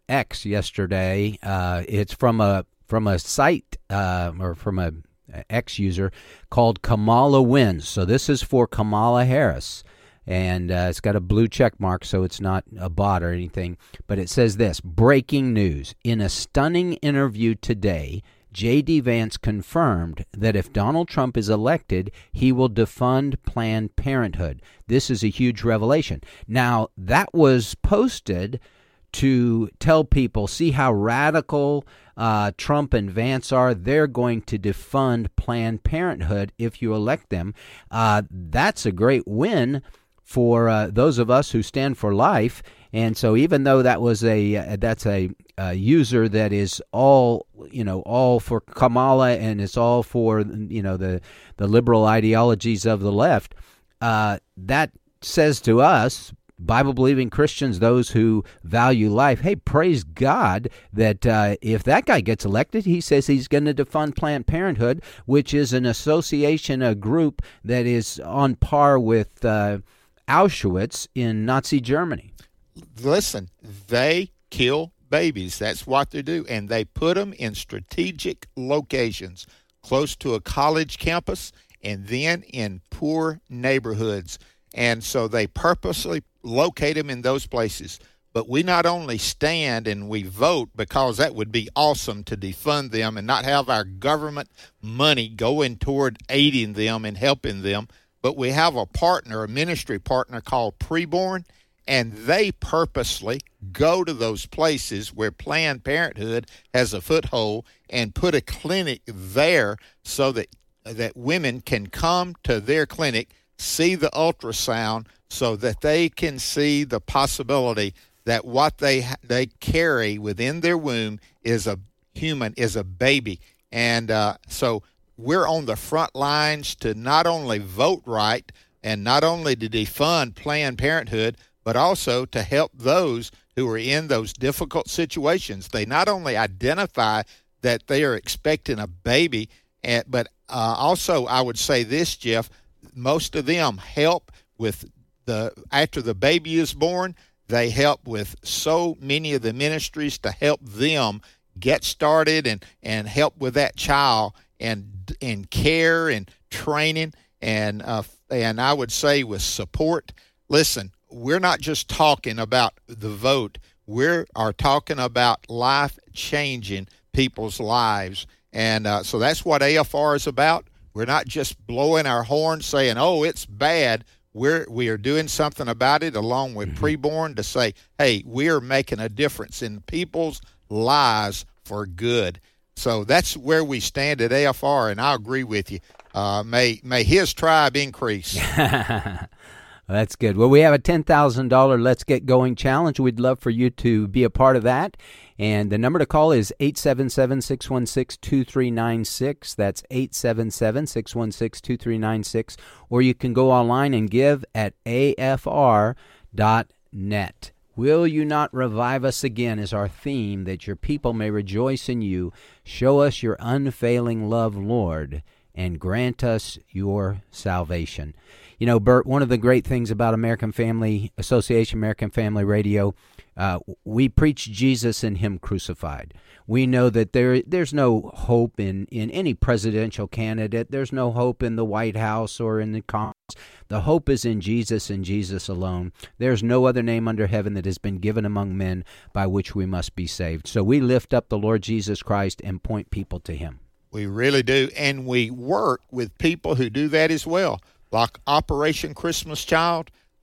X yesterday. Uh, it's from a from a site uh, or from a X user called Kamala Wins. So this is for Kamala Harris. And uh, it's got a blue check mark, so it's not a bot or anything. But it says this, breaking news. In a stunning interview today, J D. Vance confirmed that if Donald Trump is elected, he will defund Planned Parenthood. This is a huge revelation. Now, that was posted to tell people, see how radical uh, Trump and Vance are. They're going to defund Planned Parenthood if you elect them. Uh, that's a great win for uh, those of us who stand for life. And so even though that was a uh, that's a, a user that is all, you know, all for Kamala and it's all for, you know, the, the liberal ideologies of the left, uh, that says to us, Bible-believing Christians, those who value life, hey, praise God that uh, if that guy gets elected, he says he's going to defund Planned Parenthood, which is an association, a group that is on par with uh, Auschwitz in Nazi Germany. Listen, they kill babies. That's what they do. And they put them in strategic locations close to a college campus and then in poor neighborhoods. And so they purposely locate them in those places. But we not only stand and we vote, because that would be awesome to defund them and not have our government money going toward aiding them and helping them, but we have a partner, a ministry partner called Preborn, and they purposely go to those places where Planned Parenthood has a foothold and put a clinic there so that that women can come to their clinic, see the ultrasound, so that they can see the possibility that what they they carry within their womb is a human, is a baby. And uh, so we're on the front lines to not only vote right and not only to defund Planned Parenthood, but also to help those who are in those difficult situations. They not only identify that they are expecting a baby, but uh, also I would say this, Jeff, most of them help with the, after the baby is born, they help with so many of the ministries to help them get started and, and help with that child and in care and training and uh, and I would say with support. Listen, we're not just talking about the vote. We are talking about life-changing people's lives. And uh, so that's what A F R is about. We're not just blowing our horn saying, oh, it's bad. We're, we are doing something about it along with Preborn to say, hey, we are making a difference in people's lives for good. So that's where we stand at A F R, and I agree with you. Uh, may may his tribe increase. That's good. Well, we have a ten thousand dollars Let's Get Going challenge. We'd love for you to be a part of that. And the number to call is eight seven seven, six one six, two three nine six. That's eight seven seven, six one six, two three nine six. Or you can go online and give at A F R dot net. Will you not revive us again is our theme, that your people may rejoice in you. Show us your unfailing love, Lord, and grant us your salvation. You know, Bert, one of the great things about American Family Association, American Family Radio, uh, we preach Jesus and Him crucified. We know that there there's no hope in, in any presidential candidate. There's no hope in the White House or in the Congress. The hope is in Jesus and Jesus alone. There's no other name under heaven that has been given among men by which we must be saved. So we lift up the Lord Jesus Christ and point people to Him. We really do, and we work with people who do that as well, like Operation Christmas Child.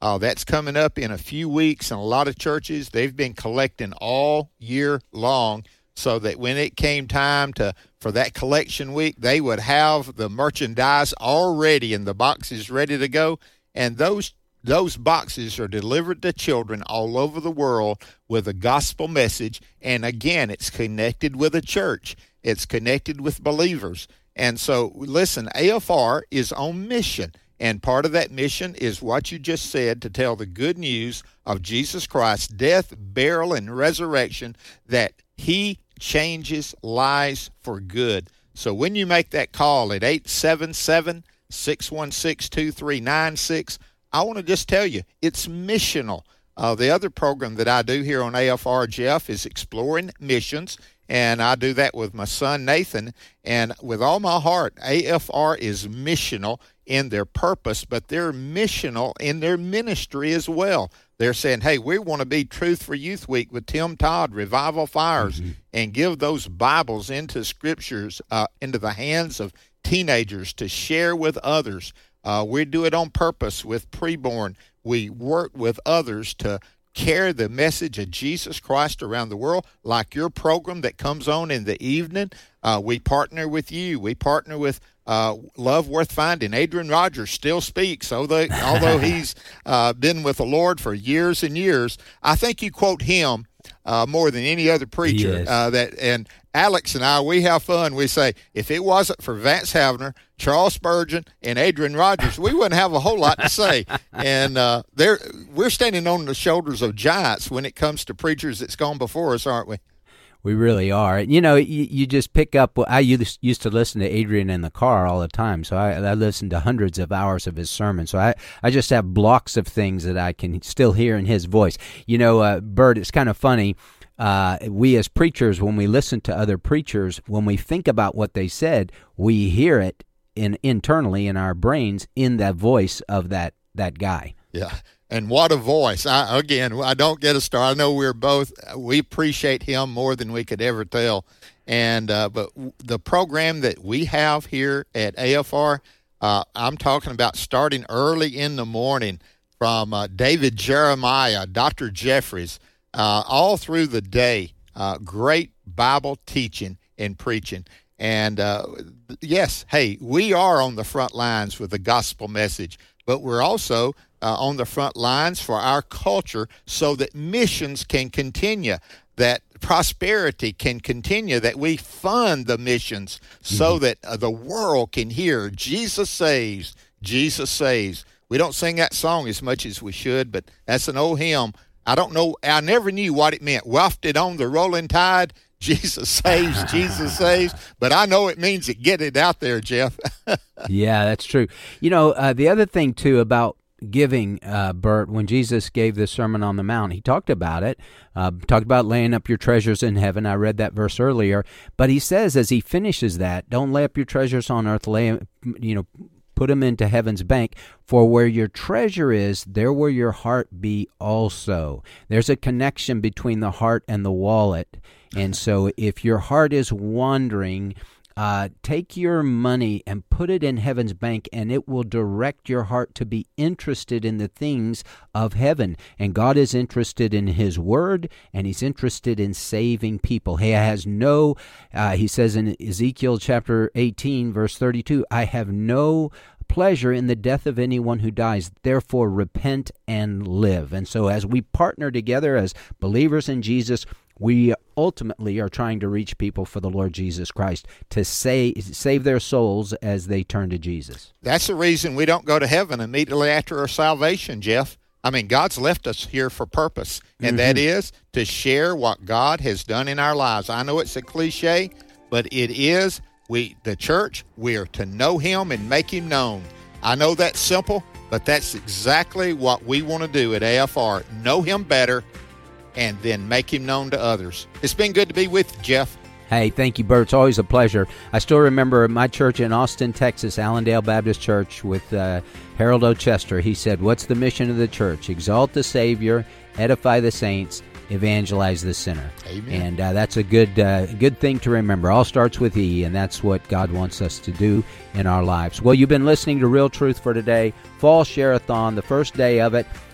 Uh, that's coming up in a few weeks, and a lot of churches, they've been collecting all year long so that when it came time to for that collection week, they would have the merchandise already and the boxes ready to go. And those those boxes are delivered to children all over the world with a gospel message. And again, it's connected with a church. It's connected with believers. And so, listen, A F R is on mission. And part of that mission is what you just said, to tell the good news of Jesus Christ's death, burial, and resurrection, that he changes lives for good. So when you make that call at eight seven seven, six one six, two three nine six, I want to just tell you, it's missional. Uh, the other program that I do here on A F R, Jeff, is Exploring Missions, and I do that with my son, Nathan. And with all my heart, A F R is missional in their purpose, but they're missional in their ministry as well. They're saying, hey, we want to be Truth for Youth Week with Tim Todd, Revival Fires, mm-hmm. and give those Bibles into scriptures, uh, into the hands of teenagers to share with others. Uh, we do it on purpose with preborn. We work with others to carry the message of Jesus Christ around the world, like your program that comes on in the evening. Uh, we partner with you. We partner with uh, Love Worth Finding. Adrian Rogers still speaks, although, although he's uh, been with the Lord for years and years. I think you quote him uh, more than any other preacher. Yes. Uh, that and Alex and I, we have fun. We say, if it wasn't for Vance Havner, Charles Spurgeon, and Adrian Rogers, we wouldn't have a whole lot to say. And uh, they're, we're standing on the shoulders of giants when it comes to preachers that's gone before us, aren't we? We really are. You know, you, you just pick up. I used used to listen to Adrian in the car all the time, so I, I listened to hundreds of hours of his sermon. So I, I just have blocks of things that I can still hear in his voice. You know, uh, Bert, it's kind of funny. Uh, we as preachers, when we listen to other preachers, when we think about what they said, we hear it in internally in our brains in the voice of that that guy. Yeah. And what a voice. I, again, I don't get a star. I know we're both, we appreciate him more than we could ever tell. And uh, but the program that we have here at A F R, uh, I'm talking about starting early in the morning from uh, David Jeremiah, Doctor Jeffries, uh, all through the day. Uh, great Bible teaching and preaching. And uh, yes, hey, we are on the front lines with the gospel message, but we're also Uh, on the front lines for our culture so that missions can continue, that prosperity can continue, that we fund the missions so mm-hmm. that uh, the world can hear Jesus saves, Jesus saves. We don't sing that song as much as we should, but that's an old hymn. I don't know, I never knew what it meant. Wafted on the rolling tide, Jesus saves, Jesus saves. But I know it means to get it out there, Jeff. Yeah, that's true. You know, uh, the other thing, too, about giving, uh, Bert, when Jesus gave the Sermon on the Mount, he talked about it, uh, talked about laying up your treasures in heaven. I read that verse earlier, but he says as he finishes that, don't lay up your treasures on earth, lay, you know, put them into heaven's bank, for where your treasure is, there will your heart be also. There's a connection between the heart and the wallet, and so if your heart is wandering, Uh, take your money and put it in heaven's bank, and it will direct your heart to be interested in the things of heaven. And God is interested in his word, and he's interested in saving people. He has no, uh, he says in Ezekiel chapter eighteen, verse thirty-two, I have no pleasure in the death of anyone who dies. Therefore, repent and live. And so as we partner together as believers in Jesus, we ultimately are trying to reach people for the Lord Jesus Christ, to save, save their souls as they turn to Jesus. That's the reason we don't go to heaven immediately after our salvation, Jeff. I mean, God's left us here for purpose, and mm-hmm. that is to share what God has done in our lives. I know it's a cliche, but it is. We, the church, we are to know him and make him known. I know that's simple, but that's exactly what we want to do at A F R. Know him better, and then make him known to others. It's been good to be with you, Jeff. Hey, thank you, Bert. It's always a pleasure. I still remember my church in Austin, Texas, Allendale Baptist Church, with uh, Harold O. Chester. He said, what's the mission of the church? Exalt the Savior, edify the saints, evangelize the sinner. Amen. And uh, that's a good uh, good thing to remember. All starts with E, and that's what God wants us to do in our lives. Well, you've been listening to Real Truth for Today, Fall Share-a-thon, the first day of it.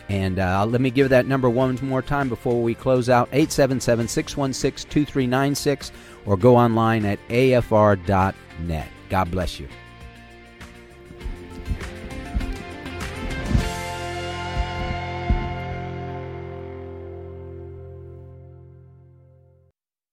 And uh, let me give that number one more time before we close out, eight seven seven, six one six, two three nine six, or go online at A F R dot net. God bless you.